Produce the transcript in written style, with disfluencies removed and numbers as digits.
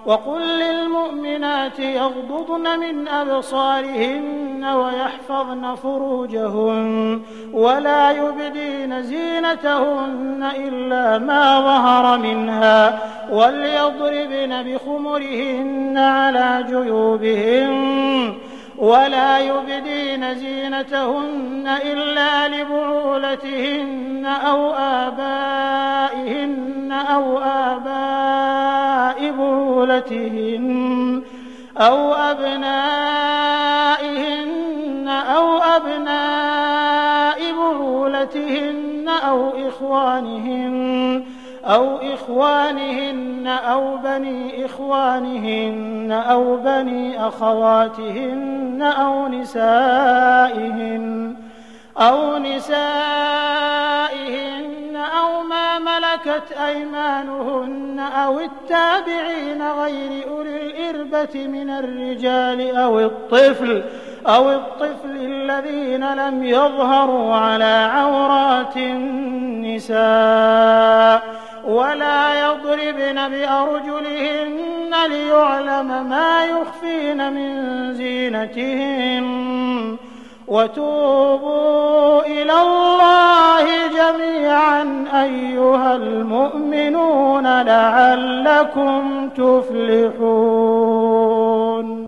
وقل للمؤمنات يغضضن من أبصارهن ويحفظن فروجهن ولا يبدين زينتهن إلا ما ظهر منها وليضربن بخمرهن على جيوبهن ولا يبدين زينتهن إلا لبعولتهن أو آبائهن أو آباء بعولتهن أو أبنائهن أو أبناء بعولتهن أو إخوانهن أو بني إخوانهن أو بني أخواتهن أو نسائهن أو ما ملكت أيمانهن أو التابعين غير أولي الإربة من الرجال أو الطفل الذين لم يظهروا على عورات النساء ولا يضربن بأرجلهن ليعلم ما يخفين من زينتهن وتوبوا إلى الله جميعا أيها المؤمنون لعلكم تفلحون.